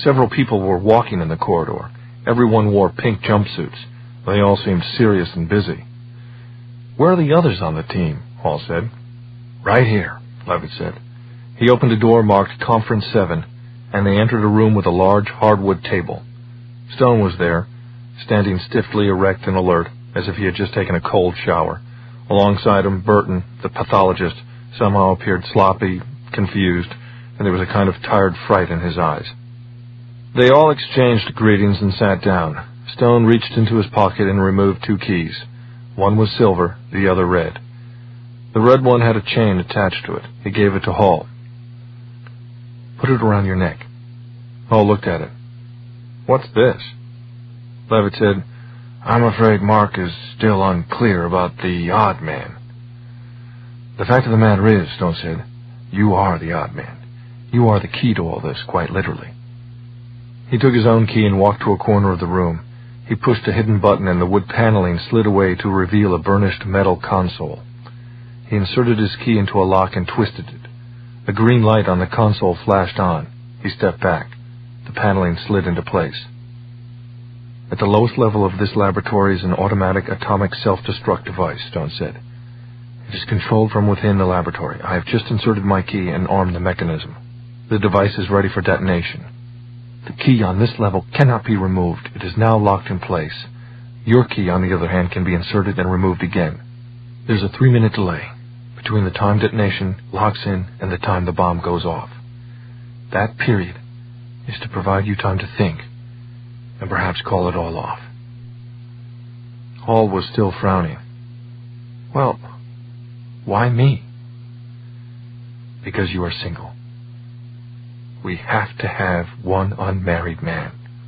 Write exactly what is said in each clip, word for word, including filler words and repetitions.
Several people were walking in the corridor. Everyone wore pink jumpsuits. They all seemed serious and busy. "Where are the others on the team?" Hall said. "Right here," Levitt said. He opened a door marked Conference seven, and they entered a room with a large hardwood table. Stone was there, standing stiffly erect and alert, as if he had just taken a cold shower. Alongside him, Burton, the pathologist, somehow appeared sloppy, confused, and there was a kind of tired fright in his eyes. They all exchanged greetings and sat down. Stone reached into his pocket and removed two keys. One was silver, the other red. The red one had a chain attached to it. He gave it to Hall. "Put it around your neck." Hall looked at it. "What's this?" Levitt said, "I'm afraid Mark is still unclear about the odd man." "The fact of the matter is," Stone said, "you are the odd man. You are the key to all this, quite literally." He took his own key and walked to a corner of the room. He pushed a hidden button and the wood paneling slid away to reveal a burnished metal console. He inserted his key into a lock and twisted it. A green light on the console flashed on. He stepped back. The paneling slid into place. "At the lowest level of this laboratory is an automatic atomic self-destruct device," Stone said. "It is controlled from within the laboratory. I have just inserted my key and armed the mechanism. The device is ready for detonation. The key on this level cannot be removed. It is now locked in place. Your key, on the other hand, can be inserted and removed again. There's a three-minute delay between the time detonation locks in and the time the bomb goes off. That period is to provide you time to think and perhaps call it all off." Hall was still frowning. "Well, why me?" "Because you are single. We have to have one unmarried man."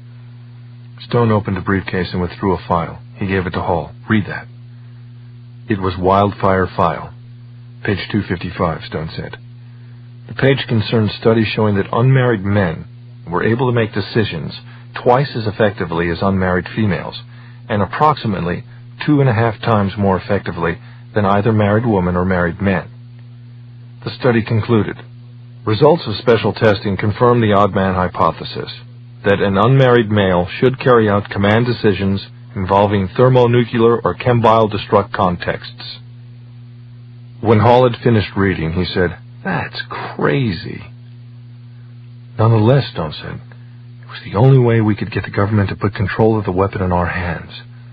Stone opened a briefcase and withdrew a file. He gave it to Hall. "Read that." It was Wildfire File. Page two fifty-five, Stone said. The page concerned studies showing that unmarried men were able to make decisions twice as effectively as unmarried females, and approximately two and a half times more effectively than either married women or married men. The study concluded, results of special testing confirm the odd man hypothesis, that an unmarried male should carry out command decisions involving thermonuclear or chembile destruct contexts. When Hall had finished reading, he said, "That's crazy." "Nonetheless," Stone said, "it was the only way we could get the government to put control of the weapon in our hands."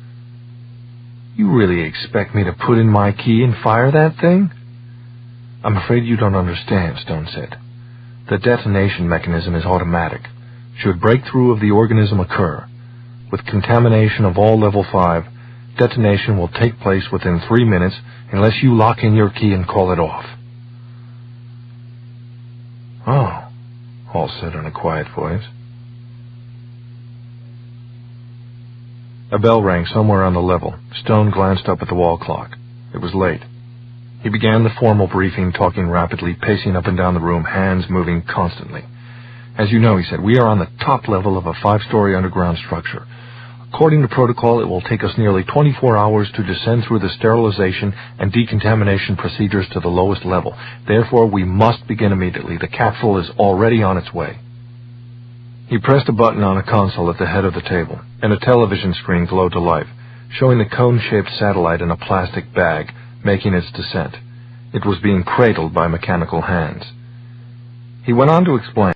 "You really expect me to put in my key and fire that thing?" "I'm afraid you don't understand," Stone said. "The detonation mechanism is automatic. Should breakthrough of the organism occur, with contamination of all level five, detonation will take place within three minutes unless you lock in your key and call it off." "Oh," Hall said in a quiet voice. A bell rang somewhere on the level. Stone glanced up at the wall clock. It was late. He began the formal briefing, talking rapidly, pacing up and down the room, hands moving constantly. "As you know," he said, "we are on the top level of a five-story underground structure. According to protocol, it will take us nearly twenty-four hours to descend through the sterilization and decontamination procedures to the lowest level. Therefore, we must begin immediately. The capsule is already on its way." He pressed a button on a console at the head of the table, and a television screen glowed to life, showing the cone-shaped satellite in a plastic bag, making its descent. It was being cradled by mechanical hands. He went on to explain